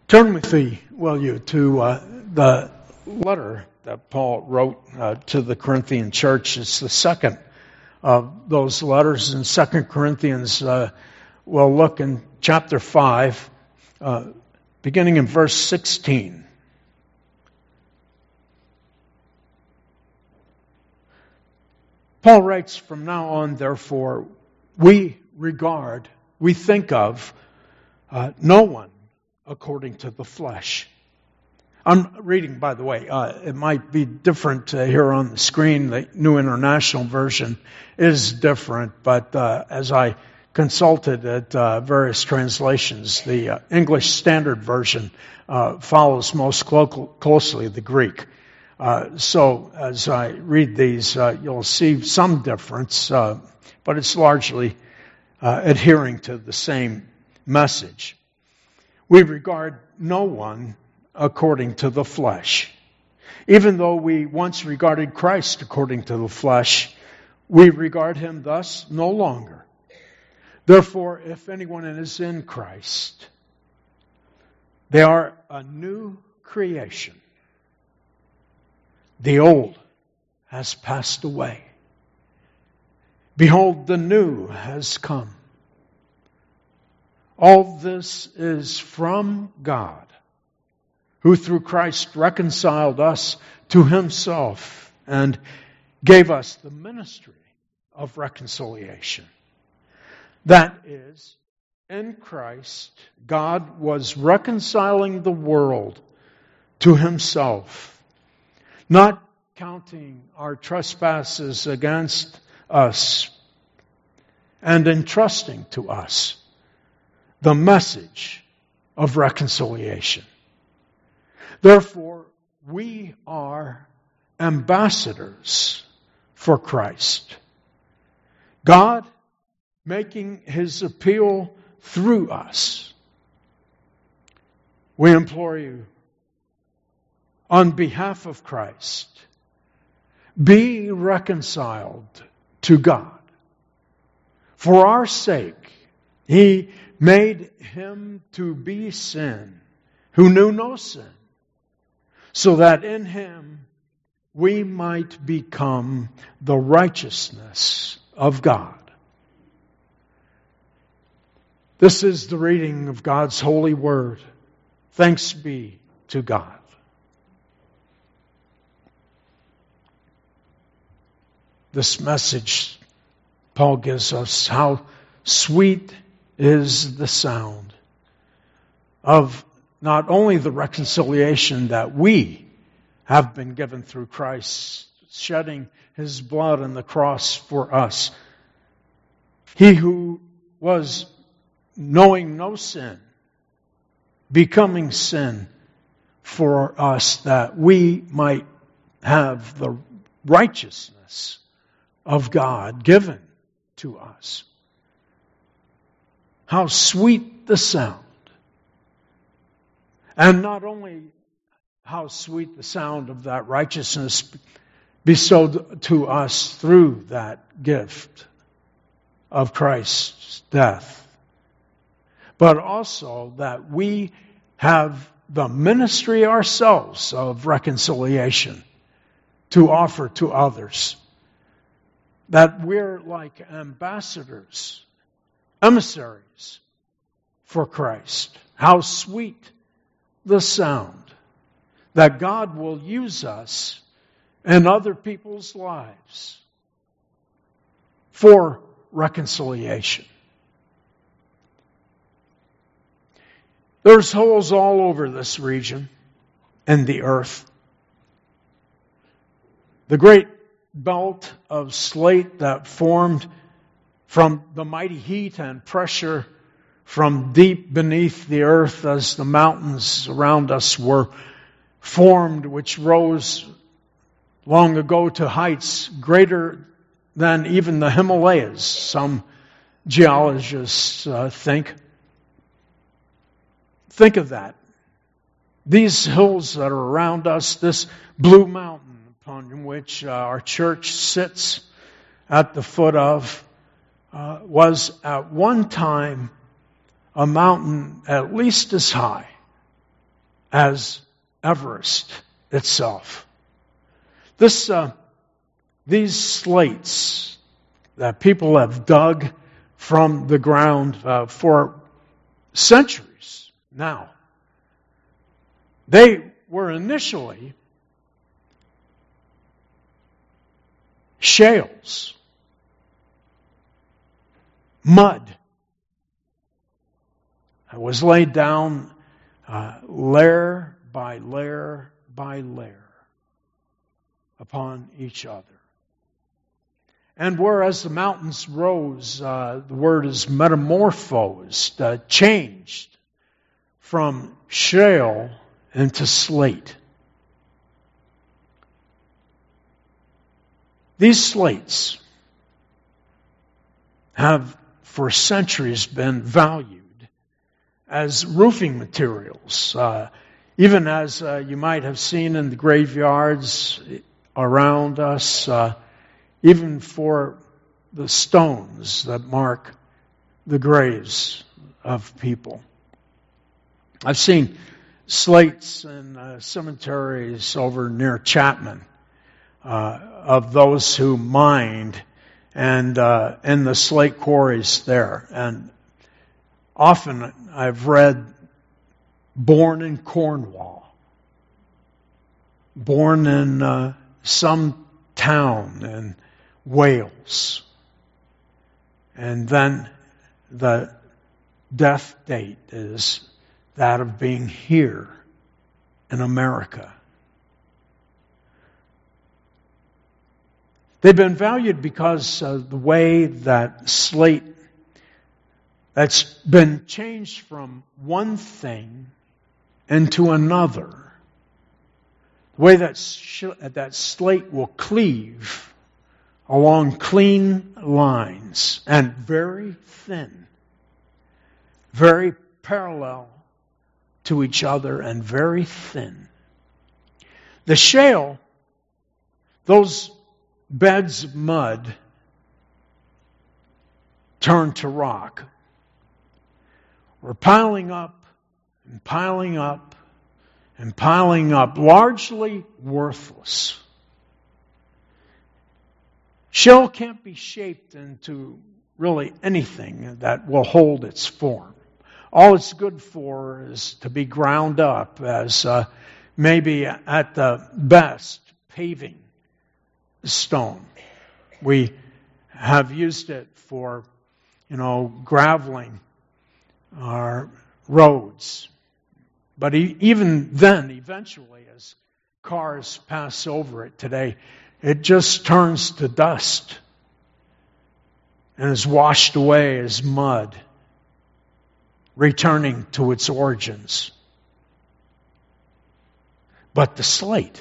Turn with me, will you, to the letter that Paul wrote to the Corinthian church. It's the second of those letters in 2 Corinthians. We'll look in chapter 5, beginning in verse 16. Paul writes, "From now on, therefore, we think of no one according to the flesh." I'm reading, by the way, it might be different here on the screen. The New International Version is different, but as I consulted at various translations, the English Standard Version follows most closely the Greek. So as I read these, you'll see some difference, but it's largely adhering to the same message. We regard no one according to the flesh. Even though we once regarded Christ according to the flesh, we regard him thus no longer. Therefore, if anyone is in Christ, they are a new creation. The old has passed away. Behold, the new has come. All this is from God, who through Christ reconciled us to himself and gave us the ministry of reconciliation. That is, in Christ, God was reconciling the world to himself, not counting our trespasses against us, and entrusting to us the message of reconciliation. Therefore, we are ambassadors for Christ, God making his appeal through us. We implore you, on behalf of Christ, be reconciled to God. For our sake, he made him to be sin, who knew no sin, so that in him we might become the righteousness of God. This is the reading of God's holy word. Thanks be to God. This message, Paul gives us, how sweet is the sound of not only the reconciliation that we have been given through Christ, shedding his blood on the cross for us. He who was knowing no sin, becoming sin for us, that we might have the righteousness of God given to us. How sweet the sound. And not only how sweet the sound of that righteousness bestowed to us through that gift of Christ's death, but also that we have the ministry ourselves of reconciliation to offer to others. That we're like ambassadors, emissaries for Christ. How sweet the sound that God will use us in other people's lives for reconciliation. There's holes all over this region and the earth. The great belt of slate that formed from the mighty heat and pressure from deep beneath the earth as the mountains around us were formed, which rose long ago to heights greater than even the Himalayas, some geologists think. Think of that. These hills that are around us, this Blue Mountain upon which our church sits at the foot of, was at one time a mountain at least as high as Everest itself. These slates that people have dug from the ground for centuries now, they were initially shales, mud. It was laid down layer by layer by layer upon each other. And whereas the mountains rose, the word is metamorphosed, changed from shale into slate. These slates have for centuries been valued as roofing materials, even as you might have seen in the graveyards around us, even for the stones that mark the graves of people. I've seen slates in cemeteries over near Chapman of those who mined and in the slate quarries there. And often I've read, born in Cornwall, born in some town in Wales, and then the death date is that of being here in America. They've been valued because of the way that slate that's been changed from one thing into another. The way that slate will cleave along clean lines and very thin, very parallel to each other and very thin. The shale, those beds of mud turned to rock, were piling up and piling up and piling up, largely worthless. Shale can't be shaped into really anything that will hold its form. All it's good for is to be ground up as maybe at the best paving stone. We have used it for, graveling our roads. But even then, eventually, as cars pass over it today, it just turns to dust and is washed away as mud, returning to its origins. But the slate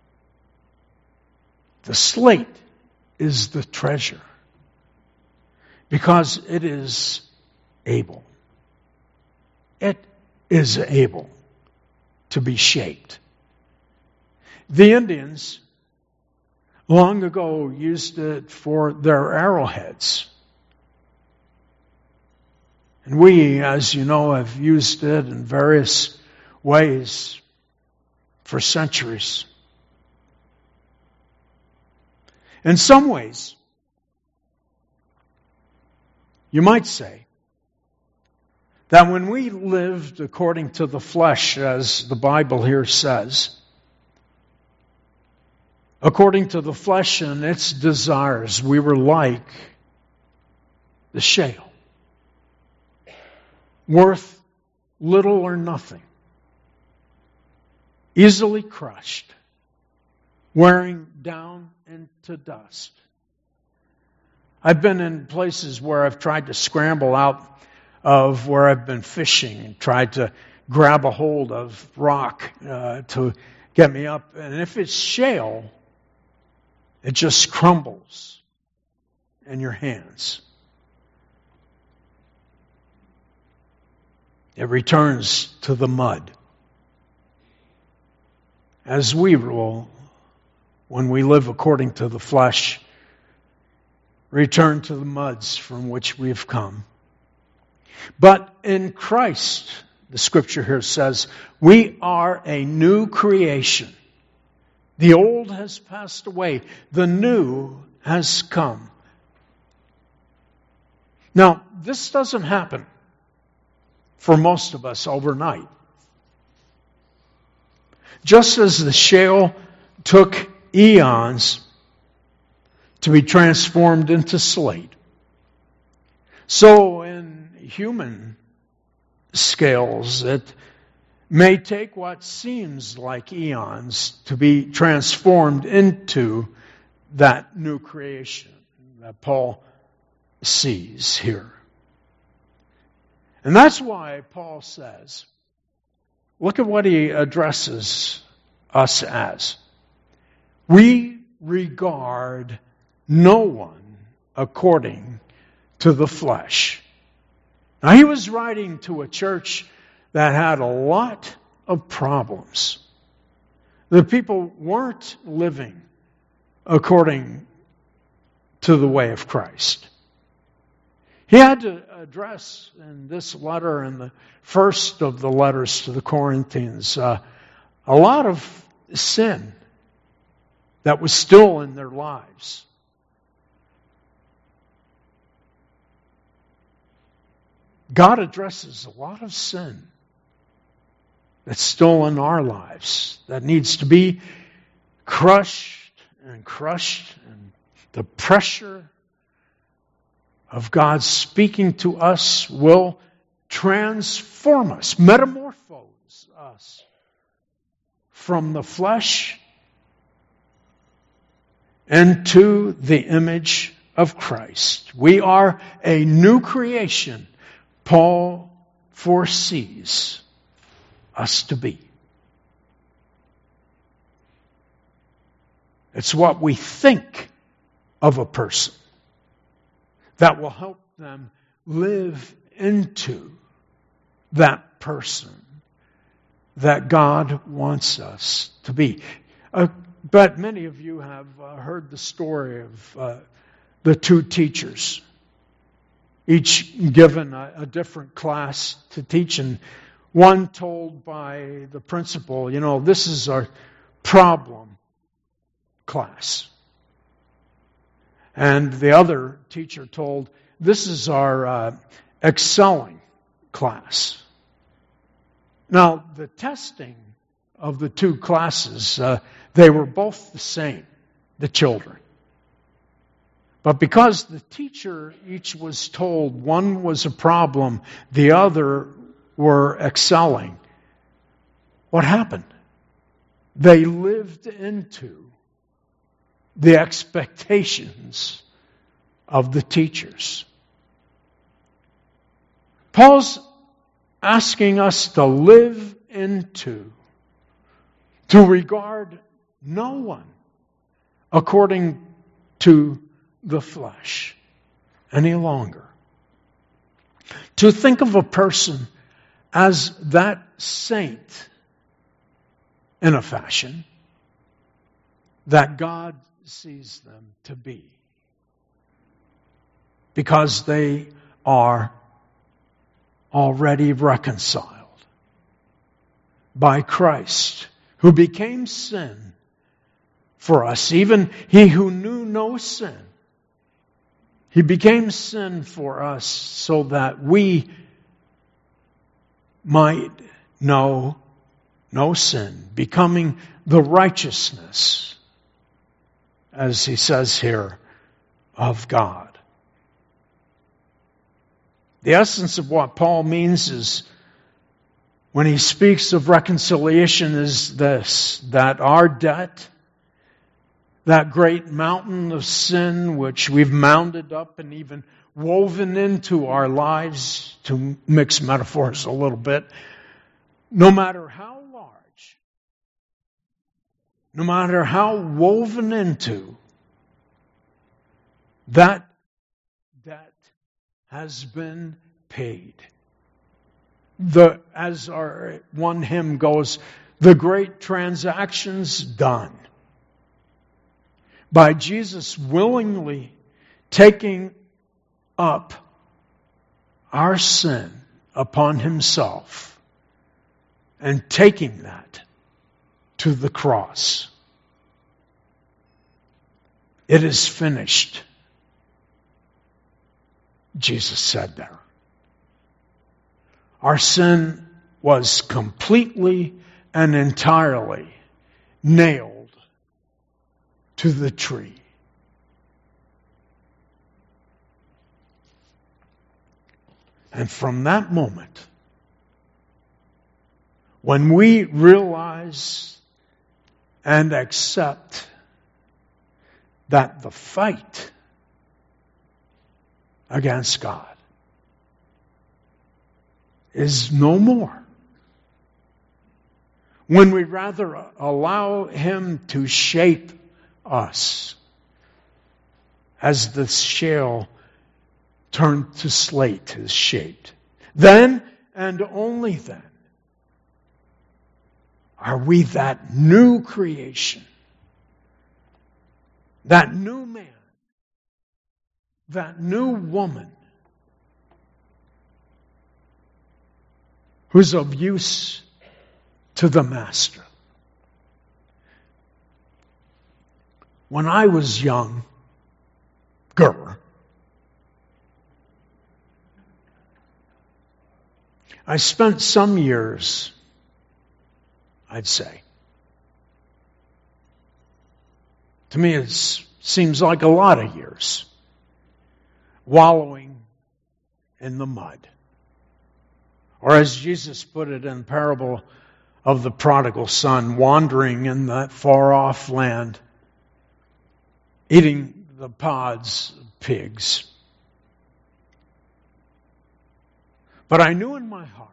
is the treasure because it is able. It is able to be shaped. The Indians long ago used it for their arrowheads. And we, as you know, have used it in various ways for centuries. In some ways, you might say that when we lived according to the flesh, as the Bible here says, according to the flesh and its desires, we were like the shale, worth little or nothing, easily crushed, wearing down into dust. I've been in places where I've tried to scramble out of where I've been fishing and tried to grab a hold of rock to get me up. And if it's shale, it just crumbles in your hands. It returns to the mud. As we will, when we live according to the flesh, return to the muds from which we've come. But in Christ, The scripture here says, we are a new creation. The old has passed away. The new has come. Now, this doesn't happen for most of us overnight. Just as the shale took eons to be transformed into slate, so in human scales, it may take what seems like eons to be transformed into that new creation that Paul sees here. And that's why Paul says, look at what he addresses us as. We regard no one according to the flesh. Now, he was writing to a church that had a lot of problems. The people weren't living according to the way of Christ. He had to address in this letter and the first of the letters to the Corinthians a lot of sin that was still in their lives. God addresses a lot of sin that's still in our lives that needs to be crushed, and the pressure of God speaking to us will transform us, metamorphose us from the flesh into the image of Christ. We are a new creation. Paul foresees us to be. It's what we think of a person that will help them live into that person that God wants us to be. But many of you have heard the story of the two teachers, each given a different class to teach, and one told by the principal, this is our problem class. And the other teacher told, this is our excelling class. Now, the testing of the two classes, they were both the same, the children. But because the teacher each was told one was a problem, the other were excelling, what happened? They lived into the expectations of the teachers. Paul's asking us to live into, to regard no one according to the flesh any longer. To think of a person as that saint in a fashion that God sees them to be, because they are already reconciled by Christ, who became sin for us, even he who knew no sin. He became sin for us so that we might know no sin, becoming the righteousness, as he says here, of God. The essence of what Paul means is, when he speaks of reconciliation, is this: that our debt, that great mountain of sin which we've mounded up and even woven into our lives, to mix metaphors a little bit, no matter how large, no matter how woven into, that debt has been paid. As our one hymn goes, the great transaction's done. By Jesus willingly taking up our sin upon himself and taking that to the cross. It is finished, Jesus said there. Our sin was completely and entirely nailed to the tree. And from that moment, when we realize and accept that the fight against God is no more, when we rather allow Him to shape us as the shale turned to slate is shaped, then and only then are we that new creation, that new man, that new woman who's of use to the Master. When I was younger, I spent some years, I'd say. To me, it seems like a lot of years wallowing in the mud. Or as Jesus put it in the parable of the prodigal son, wandering in that far-off land, eating the pods of pigs. But I knew in my heart,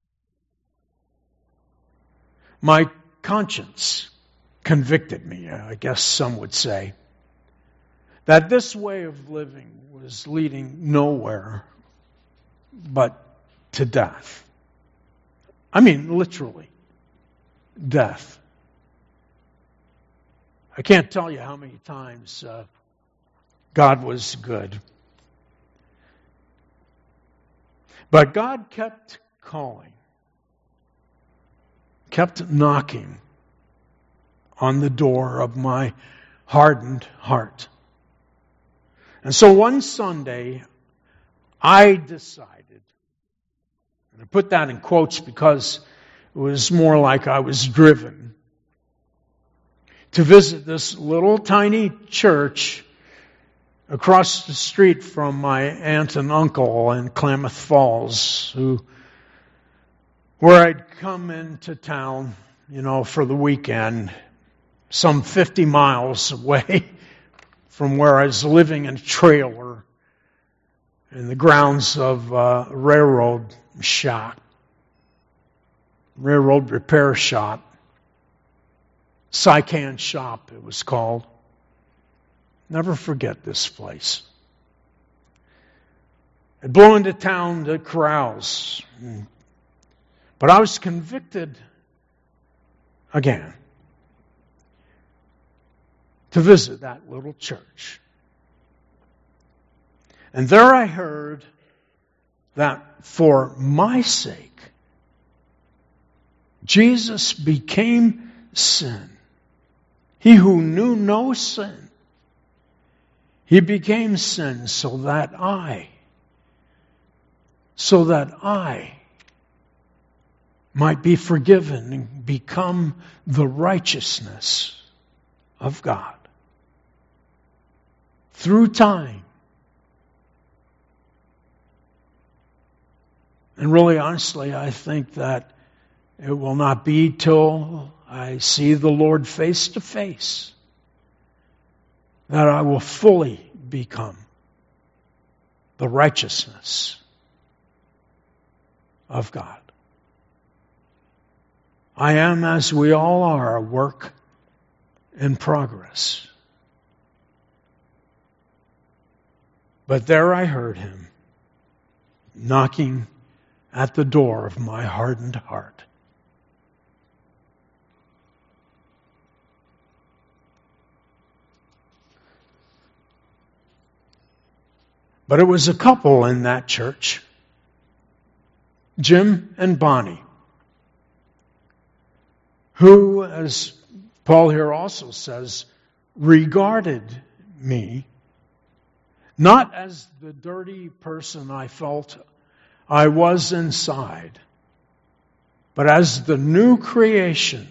my conscience convicted me, I guess some would say, that this way of living was leading nowhere but to death. I mean, literally, death. I can't tell you how many times God was good. But God kept calling, kept knocking on the door of my hardened heart. And so one Sunday, I decided, and I put that in quotes because it was more like I was driven, to visit this little tiny church across the street from my aunt and uncle in Klamath Falls, where I'd come into town, for the weekend, some 50 miles away from where I was living in a trailer in the grounds of a railroad repair shop. Sycan Shop, it was called. Never forget this place. I blew into town to carouse. But I was convicted again to visit that little church. And there I heard that for my sake, Jesus became sin. He who knew no sin, He became sin so that I might be forgiven and become the righteousness of God. Through time. And really, honestly, I think that it will not be till I see the Lord face to face that I will fully become the righteousness of God. I am, as we all are, a work in progress. But there I heard Him knocking at the door of my hardened heart. But it was a couple in that church, Jim and Bonnie. who, as Paul here also says, regarded me not as the dirty person I felt I was inside, but as the new creation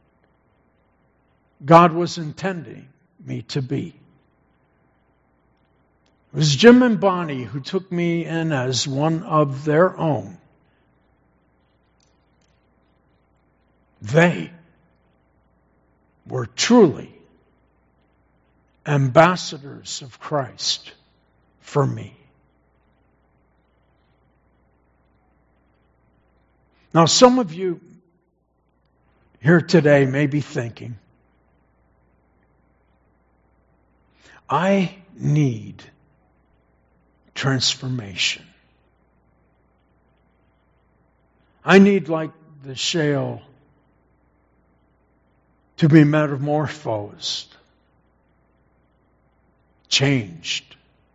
God was intending me to be. It was Jim and Bonnie who took me in as one of their own. They were truly ambassadors of Christ for me. Now, some of you here today may be thinking, I need transformation. I need, like the shale, to be metamorphosed, changed,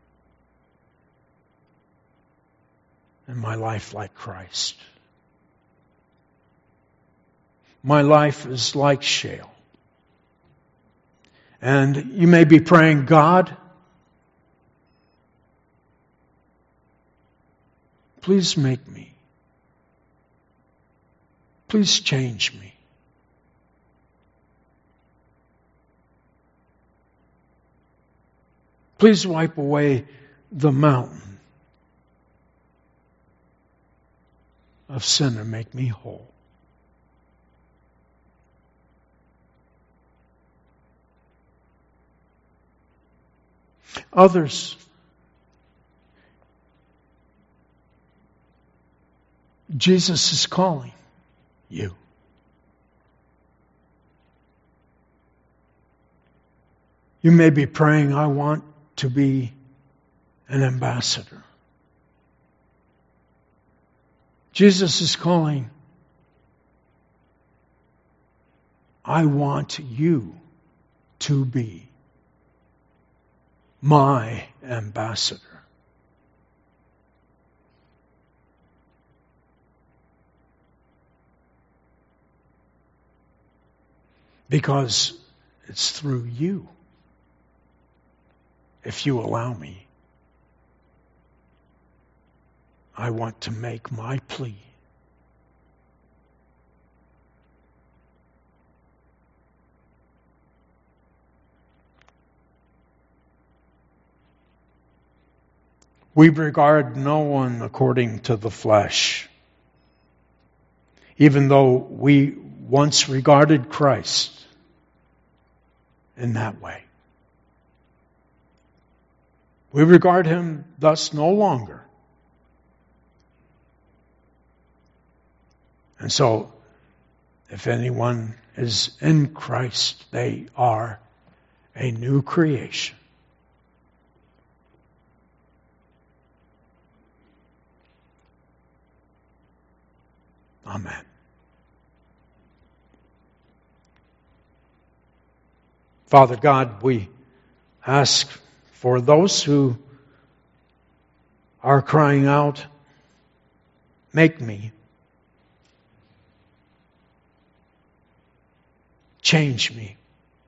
in my life like Christ. My life is like shale. And you may be praying, God, please make me. Please change me. Please wipe away the mountain of sin and make me whole. Others, Jesus is calling you. You may be praying, I want to be an ambassador. Jesus is calling, I want you to be my ambassador. Because it's through you, if you allow me, I want to make my plea. We regard no one according to the flesh, even though we once regarded Christ in that way. We regard him thus no longer. And so, if anyone is in Christ, they are a new creation. Amen. Father God, we ask for those who are crying out, make me. Change me.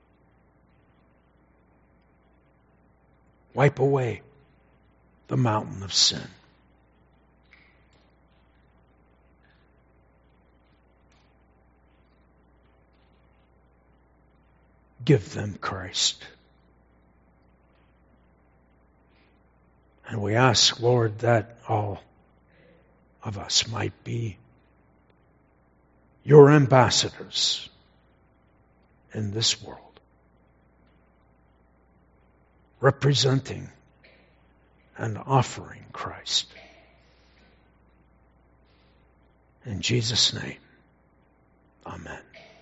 Wipe away the mountain of sin. Give them Christ. And we ask, Lord, that all of us might be your ambassadors in this world, representing and offering Christ. In Jesus' name, amen.